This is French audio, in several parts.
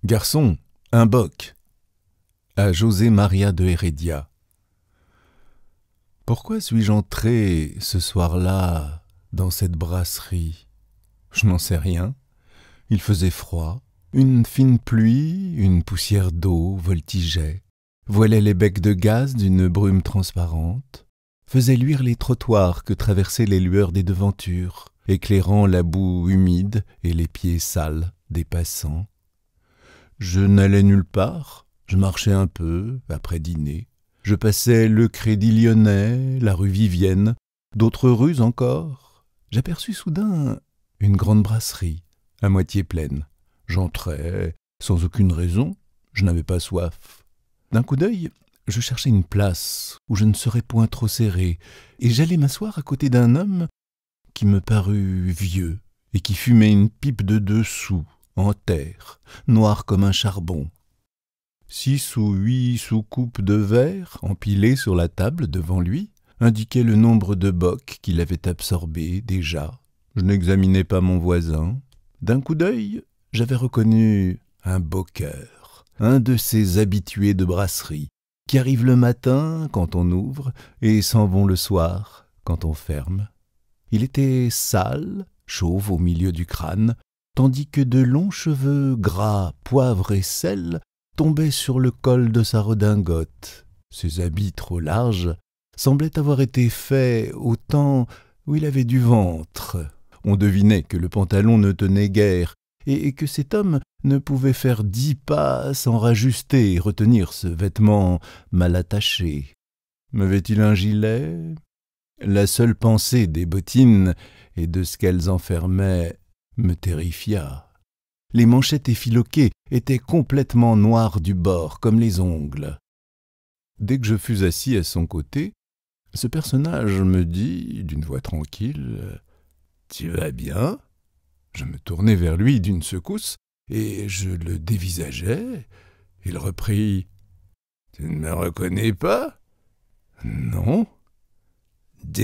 Garçon, un boc. À José Maria de Heredia. Pourquoi suis-je entré ce soir-là dans cette brasserie? Je n'en sais rien. Il faisait froid. Une fine pluie, une poussière d'eau voltigeait, voilait les becs de gaz d'une brume transparente, faisait luire les trottoirs que traversaient les lueurs des devantures, éclairant la boue humide et les pieds sales des passants. Je n'allais nulle part, je marchais un peu, après dîner. Je passais le Crédit Lyonnais, la rue Vivienne, d'autres rues encore. J'aperçus soudain une grande brasserie, à moitié pleine. J'entrai, sans aucune raison, je n'avais pas soif. D'un coup d'œil, je cherchais une place où je ne serais point trop serré, et j'allais m'asseoir à côté d'un homme qui me parut vieux et qui fumait une pipe de 2 sous, en terre, noire comme un charbon. 6 ou 8 soucoupes de verre, empilées sur la table devant lui, indiquaient le nombre de bocs qu'il avait absorbés déjà. Je n'examinais pas mon voisin. D'un coup d'œil, j'avais reconnu un boqueur, un de ces habitués de brasserie, qui arrivent le matin quand on ouvre et s'en vont le soir quand on ferme. Il était sale, chauve au milieu du crâne, tandis que de longs cheveux gras, poivre et sel tombaient sur le col de sa redingote. Ses habits trop larges semblaient avoir été faits au temps où il avait du ventre. On devinait que le pantalon ne tenait guère et que cet homme ne pouvait faire 10 pas sans rajuster et retenir ce vêtement mal attaché. M'avait-il un gilet? La seule pensée des bottines et de ce qu'elles enfermaient me terrifia. Les manchettes effiloquées étaient complètement noires du bord, comme les ongles. Dès que je fus assis à son côté, ce personnage me dit, d'une voix tranquille, « Tu vas bien ?» Je me tournai vers lui d'une secousse, et je le dévisageai. Il reprit, « Tu ne me reconnais pas ?»« Non. » »« Desbarret ?»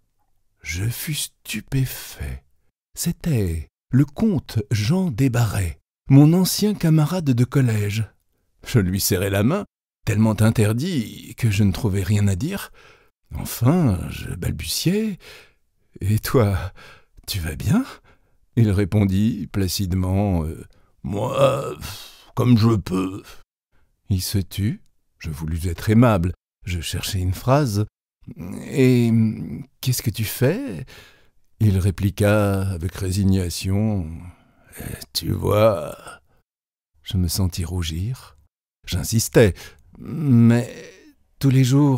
Je fus stupéfait. C'était le comte Jean Desbarret, mon ancien camarade de collège. Je lui serrai la main, tellement interdit que je ne trouvais rien à dire. Enfin, je balbutiai. « Et toi, tu vas bien ?» Il répondit placidement, « Moi, comme je peux. » Il se tut. Je voulus être aimable. Je cherchai une phrase. « Et qu'est-ce que tu fais ?» Il répliqua avec résignation, « Tu vois. » Je me sentis rougir. J'insistai, « Mais tous les jours... »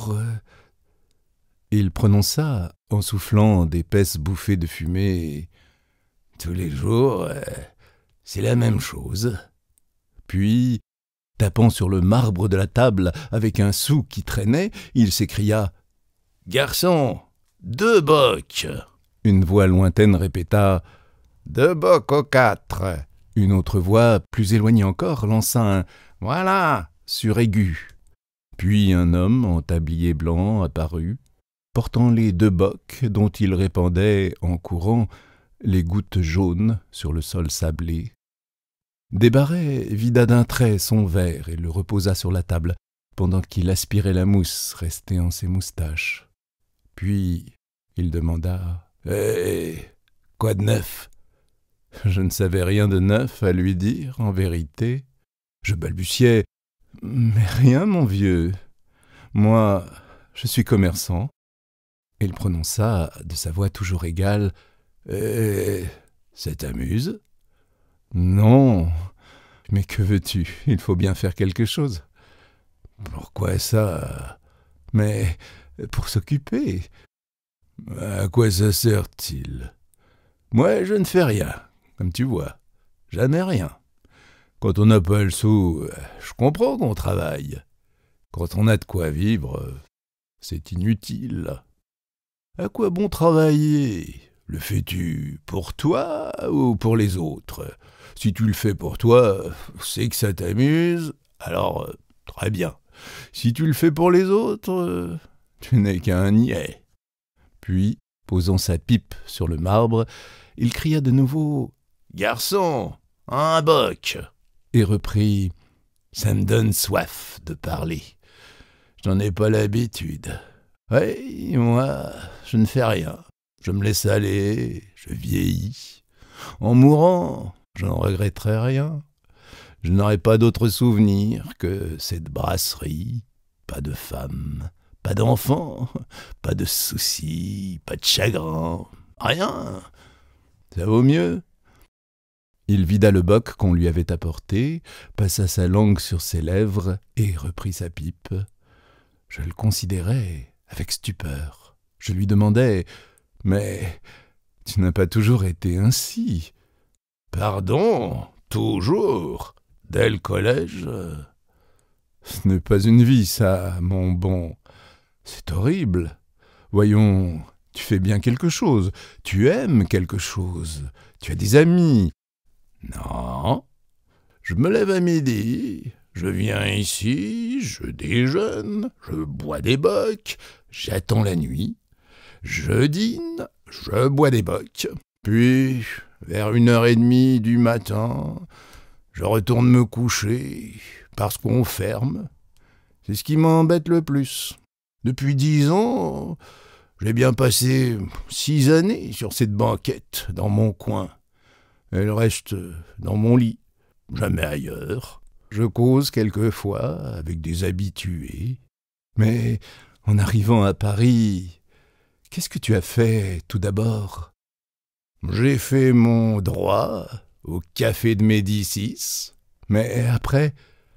Il prononça, en soufflant d'épaisses bouffées de fumée, « Tous les jours, c'est la même chose. » Puis, tapant sur le marbre de la table avec un sou qui traînait, il s'écria, « Garçon, 2 bocs !» Une voix lointaine répéta, « 2 bocs aux 4 !» Une autre voix, plus éloignée encore, lança un « Voilà !» suraigu. Puis un homme en tablier blanc apparut, portant les 2 bocs dont il répandait, en courant, les gouttes jaunes sur le sol sablé. Desbarret vida d'un trait son verre et le reposa sur la table, pendant qu'il aspirait la mousse restée en ses moustaches. Puis il demanda, « quoi de neuf ?» Je ne savais rien de neuf à lui dire, en vérité. Je balbutiai, « Mais rien, mon vieux. Moi, je suis commerçant. » Il prononça, de sa voix toujours égale, « Ça t'amuse ?»« Non, mais que veux-tu? Il faut bien faire quelque chose. »« Pourquoi ça? »« Mais pour s'occuper. »« À quoi ça sert-il? »« Moi, je ne fais rien, comme tu vois. Jamais rien. Quand on n'a pas le sou, je comprends qu'on travaille. Quand on a de quoi vivre, c'est inutile. À quoi bon travailler? Le fais-tu pour toi ou pour les autres? Si tu le fais pour toi, c'est que ça t'amuse, alors très bien. Si tu le fais pour les autres, tu n'es qu'un niais. » Puis, posant sa pipe sur le marbre, il cria de nouveau « Garçon, un boc !» et reprit « Ça me donne soif de parler. Je n'en ai pas l'habitude. Oui, moi, je ne fais rien. Je me laisse aller, je vieillis. En mourant, je n'en regretterai rien. Je n'aurai pas d'autre souvenir que cette brasserie. Pas de femme, pas d'enfant, pas de soucis, pas de chagrin, rien. Ça vaut mieux. » Il vida le boc qu'on lui avait apporté, passa sa langue sur ses lèvres et reprit sa pipe. Je le considérais avec stupeur. Je lui demandais « Mais tu n'as pas toujours été ainsi ?»« Pardon, toujours, dès le collège. » « Ce n'est pas une vie, ça, mon bon. C'est horrible. Voyons, tu fais bien quelque chose. Tu aimes quelque chose. Tu as des amis. » « Non. Je me lève à midi, je viens ici, je déjeune, je bois des bocs, j'attends la nuit. Je dîne, je bois des bocs. Puis, vers 1h30 du matin, je retourne me coucher parce qu'on ferme. C'est ce qui m'embête le plus. Depuis 10 ans, j'ai bien passé 6 années sur cette banquette dans mon coin. Elle reste dans mon lit, jamais ailleurs. Je cause quelquefois avec des habitués. Mais en arrivant à Paris, qu'est-ce que tu as fait tout d'abord ? J'ai fait mon droit au café de Médicis. Mais après,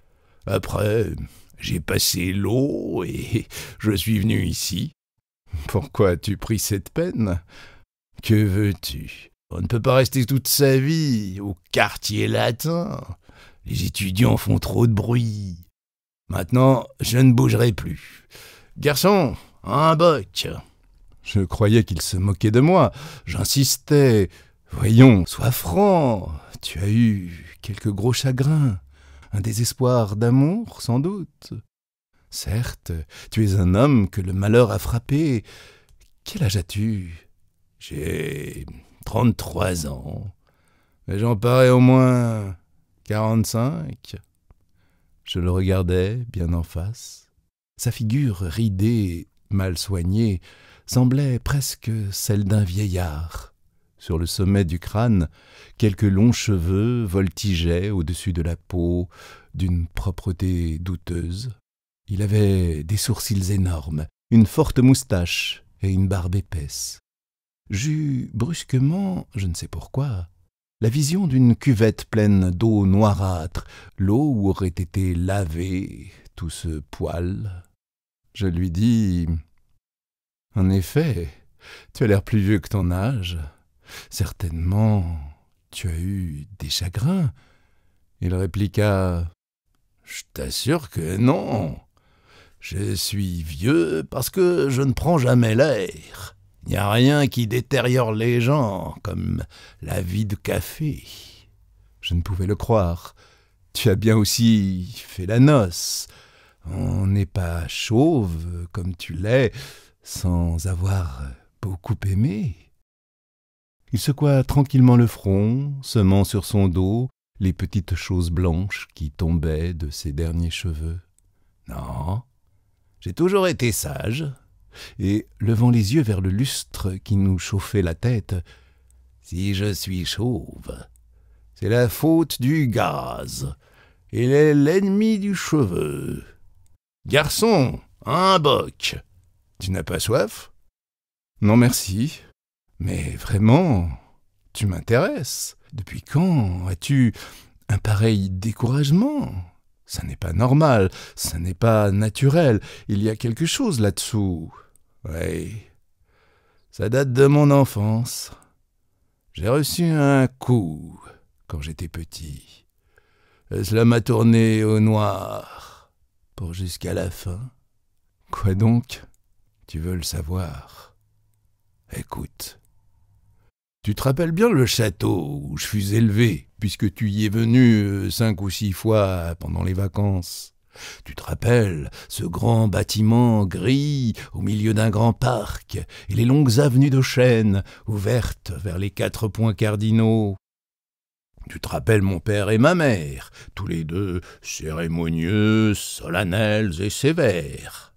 j'ai passé l'eau et je suis venu ici. Pourquoi as-tu pris cette peine ? Que veux-tu ? On ne peut pas rester toute sa vie au quartier latin. Les étudiants font trop de bruit. Maintenant, je ne bougerai plus. Garçon, un boc. Je croyais qu'il se moquait de moi. J'insistais. Voyons, sois franc. Tu as eu quelques gros chagrins. Un désespoir d'amour, sans doute. Certes, tu es un homme que le malheur a frappé. Quel âge as-tu ? J'ai 33 ans, mais j'en parais au moins 45. Je le regardais bien en face. Sa figure ridée, mal soignée, semblait presque celle d'un vieillard. Sur le sommet du crâne, quelques longs cheveux voltigeaient au-dessus de la peau d'une propreté douteuse. Il avait des sourcils énormes, une forte moustache et une barbe épaisse. J'eus brusquement, je ne sais pourquoi, la vision d'une cuvette pleine d'eau noirâtre, l'eau où aurait été lavé tout ce poil. Je lui dis « En effet, tu as l'air plus vieux que ton âge. Certainement, tu as eu des chagrins. » Il répliqua « Je t'assure que non. Je suis vieux parce que je ne prends jamais l'air. Il n'y a rien qui détériore les gens, comme la vie de café. » Je ne pouvais le croire. Tu as bien aussi fait la noce. On n'est pas chauve, comme tu l'es, sans avoir beaucoup aimé. Il secoua tranquillement le front, semant sur son dos les petites choses blanches qui tombaient de ses derniers cheveux. « Non, j'ai toujours été sage. » Et, levant les yeux vers le lustre qui nous chauffait la tête, « Si je suis chauve, c'est la faute du gaz. Il est l'ennemi du cheveu. Garçon, un boc. Tu n'as pas soif ? » ?»« Non, merci. Mais vraiment, tu m'intéresses. Depuis quand as-tu un pareil découragement ? Ça n'est pas normal, ça n'est pas naturel. Il y a quelque chose là-dessous. » »« Oui, ça date de mon enfance. J'ai reçu un coup quand j'étais petit. Cela m'a tourné au noir pour jusqu'à la fin. » »« Quoi donc ? Tu veux le savoir ? Écoute. Tu te rappelles bien le château où je fus élevé, puisque tu y es venu 5 ou 6 fois pendant les vacances ? Tu te rappelles ce grand bâtiment gris au milieu d'un grand parc et les longues avenues de chênes ouvertes vers les 4 points cardinaux ? Tu te rappelles mon père et ma mère, tous les deux cérémonieux, solennels et sévères.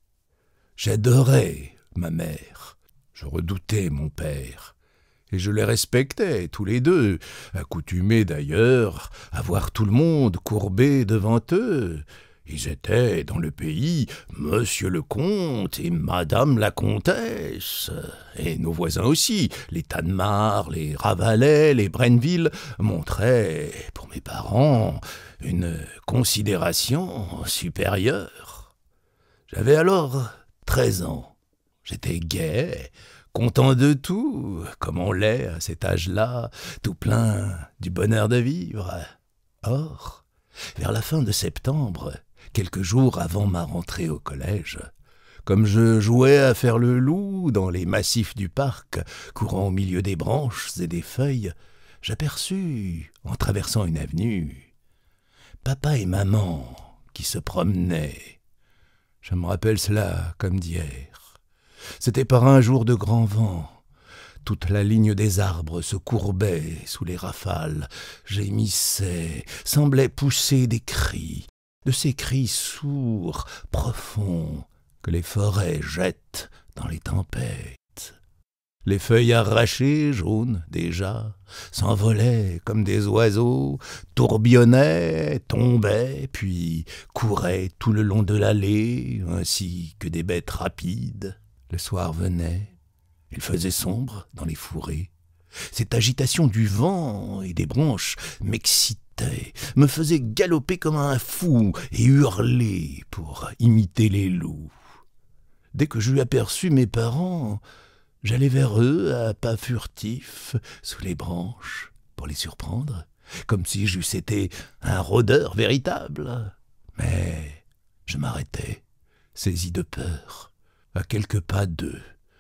J'adorais ma mère, je redoutais mon père, et je les respectais tous les deux, accoutumés d'ailleurs à voir tout le monde courbé devant eux. Ils étaient dans le pays Monsieur le Comte et Madame la Comtesse, et nos voisins aussi, les Tannemar, les Ravalais, les Brenneville, montraient, pour mes parents, une considération supérieure. J'avais alors 13 ans. J'étais gai, content de tout, comme on l'est à cet âge-là, tout plein du bonheur de vivre. Or, vers la fin de septembre, quelques jours avant ma rentrée au collège, comme je jouais à faire le loup dans les massifs du parc, courant au milieu des branches et des feuilles, j'aperçus, en traversant une avenue, papa et maman qui se promenaient. Je me rappelle cela comme d'hier. C'était par un jour de grand vent. Toute la ligne des arbres se courbait sous les rafales, gémissait, semblait pousser des cris, de ces cris sourds, profonds, que les forêts jettent dans les tempêtes. Les feuilles arrachées, jaunes déjà, s'envolaient comme des oiseaux, tourbillonnaient, tombaient, puis couraient tout le long de l'allée, ainsi que des bêtes rapides. Le soir venait, il faisait sombre dans les fourrés. Cette agitation du vent et des branches m'excitait, me faisait galoper comme un fou et hurler pour imiter les loups. Dès que j'eus aperçu mes parents, j'allais vers eux à pas furtifs, sous les branches, pour les surprendre, comme si j'eusse été un rôdeur véritable. Mais je m'arrêtais, saisi de peur, à quelques pas d'eux.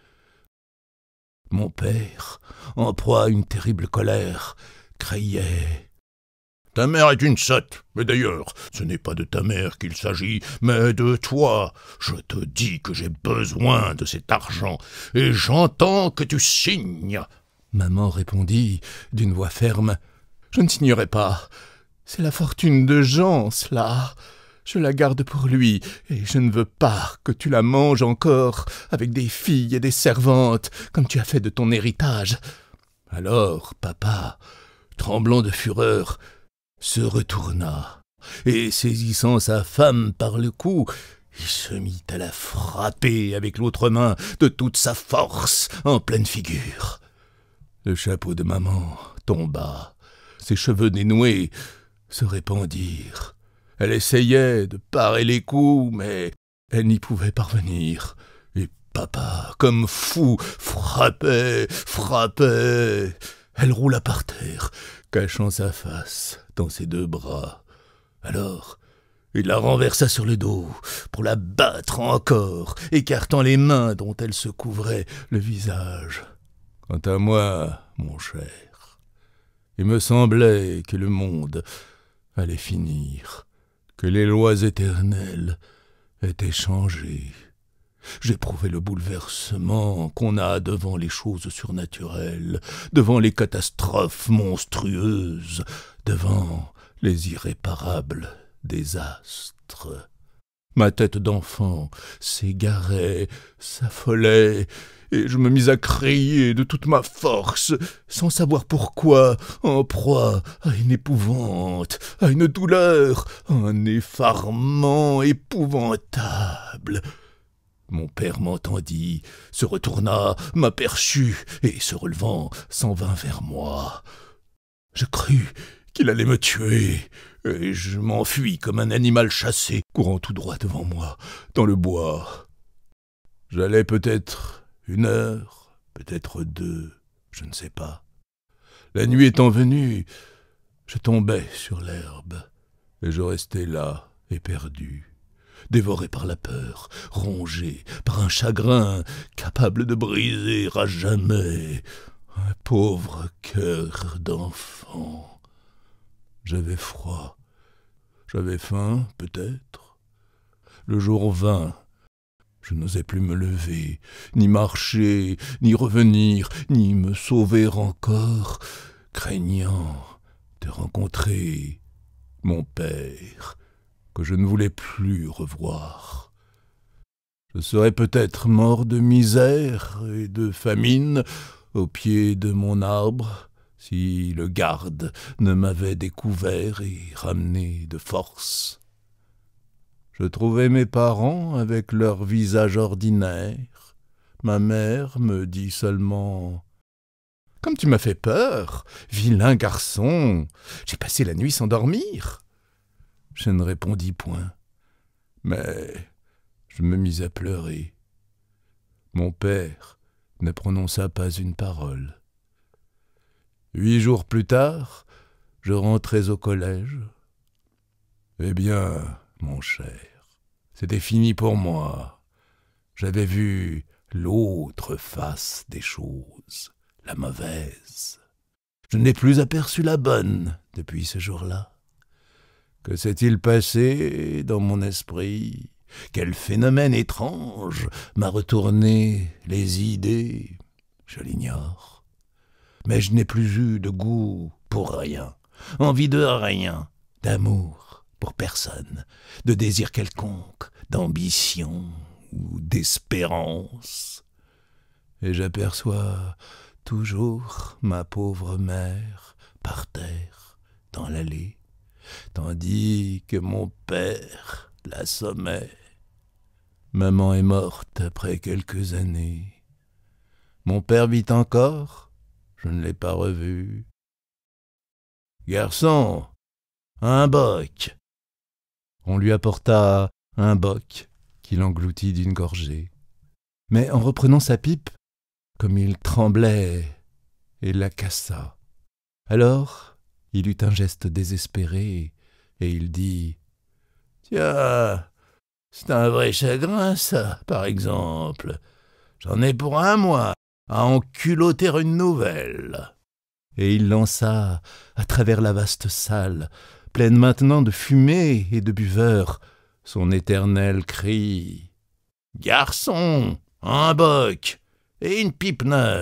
Mon père, en proie à une terrible colère, criait « Ta mère est une sotte, mais d'ailleurs, ce n'est pas de ta mère qu'il s'agit, mais de toi. Je te dis que j'ai besoin de cet argent, et j'entends que tu signes. » Maman répondit d'une voix ferme « Je ne signerai pas. C'est la fortune de Jean, cela. Je la garde pour lui, et je ne veux pas que tu la manges encore avec des filles et des servantes, comme tu as fait de ton héritage. » Alors papa, tremblant de fureur, se retourna, et saisissant sa femme par le cou, il se mit à la frapper avec l'autre main de toute sa force en pleine figure. Le chapeau de maman tomba, ses cheveux dénoués se répandirent. Elle essayait de parer les coups, mais elle n'y pouvait parvenir. Et papa, comme fou, frappait. Elle roula par terre, cachant sa face dans ses deux bras. Alors, il la renversa sur le dos pour la battre encore, écartant les mains dont elle se couvrait le visage. Quant à moi, mon cher, il me semblait que le monde allait finir, que les lois éternelles étaient changées. J'éprouvais le bouleversement qu'on a devant les choses surnaturelles, devant les catastrophes monstrueuses, devant les irréparables désastres. Ma tête d'enfant s'égarait, s'affolait, et je me mis à crier de toute ma force, sans savoir pourquoi, en proie à une épouvante, à une douleur, à un effarement épouvantable. Mon père m'entendit, se retourna, m'aperçut, et se relevant, s'en vint vers moi. Je crus qu'il allait me tuer, et je m'enfuis comme un animal chassé, courant tout droit devant moi, dans le bois. J'allais peut-être 1 heure, peut-être 2, je ne sais pas. La nuit étant venue, je tombai sur l'herbe, et je restai là, éperdu, dévoré par la peur, rongé par un chagrin capable de briser à jamais un pauvre cœur d'enfant. J'avais froid, j'avais faim, peut-être. Le jour vint. Je n'osais plus me lever, ni marcher, ni revenir, ni me sauver encore, craignant de rencontrer mon père, que je ne voulais plus revoir. Je serais peut-être mort de misère et de famine au pied de mon arbre, si le garde ne m'avait découvert et ramené de force. Je trouvais mes parents avec leur visage ordinaire. Ma mère me dit seulement « Comme tu m'as fait peur, vilain garçon, j'ai passé la nuit sans dormir. » Je ne répondis point, mais je me mis à pleurer. Mon père ne prononça pas une parole. 8 jours plus tard, je rentrais au collège. Eh bien, mon cher, c'était fini pour moi. J'avais vu l'autre face des choses, la mauvaise. Je n'ai plus aperçu la bonne depuis ce jour-là. Que s'est-il passé dans mon esprit? Quel phénomène étrange m'a retourné les idées? Je l'ignore. Mais je n'ai plus eu de goût pour rien, envie de rien, d'amour pour personne, de désir quelconque, d'ambition ou d'espérance. Et j'aperçois toujours ma pauvre mère par terre, dans l'allée, tandis que mon père l'assommait. Maman est morte après quelques années. Mon père vit encore. Je ne l'ai pas revu. « Garçon, un boc !» On lui apporta un boc qu'il engloutit d'une gorgée. Mais en reprenant sa pipe, comme il tremblait, il la cassa. Alors, il eut un geste désespéré, et il dit « Tiens, c'est un vrai chagrin, ça, par exemple. J'en ai pour un mois à en culotter une nouvelle. » Et il lança, à travers la vaste salle, pleine maintenant de fumée et de buveurs, son éternel cri. « Garçon, un boc et une pipe neuve !»